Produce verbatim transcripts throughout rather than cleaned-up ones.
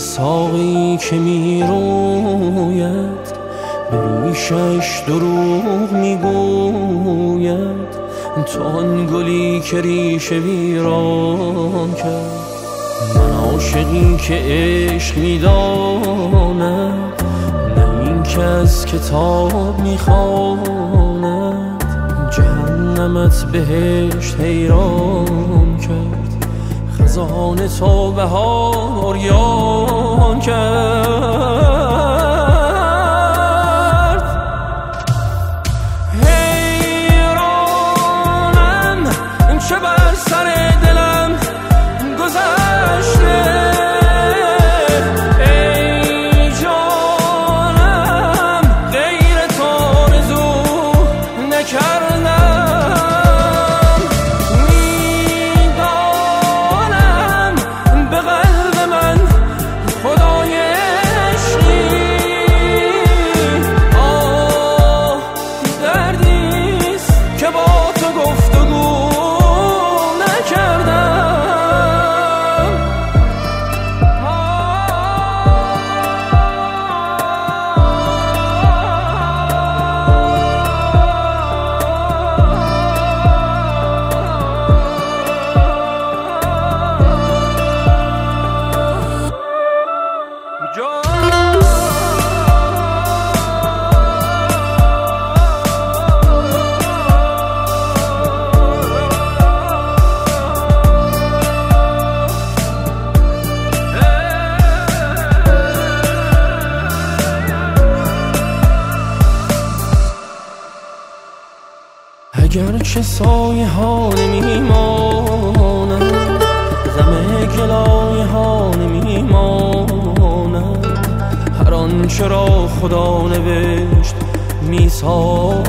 ساقی که می روید به ریشش دروغ می گوید. تو آن گلی که ریشه ویران کرد. من عاشقی که عشق می داند، نه این که از کتاب می خواند. جهنمت بهشت حیران کرد، خزانه تو بهار یان کرد. حیرانم چه بر سر دلم گذشته. ای جانم غیر تو آرزو نکردم. اگرچه سایه ها نمیمانند، غم گلایه ها نمیمانند. هر آنچه را خدا نوشت میسازد.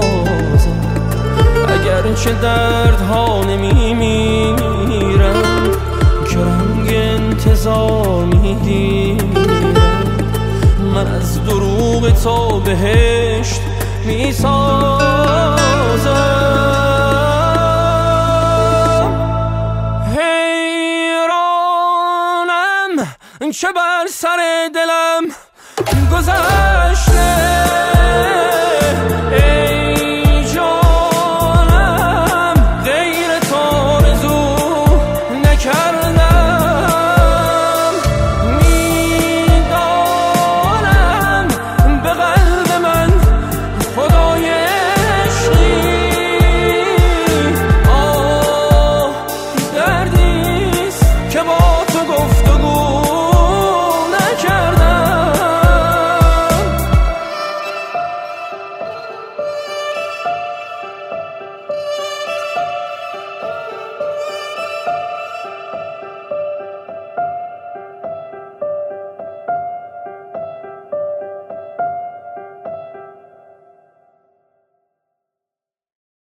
اگرچه دردها نمیمیرند، که رنگ انتظار میگیرند. من از دروغ تو بهشت میسازم. حیرانم چه بر سر دلم گذشت.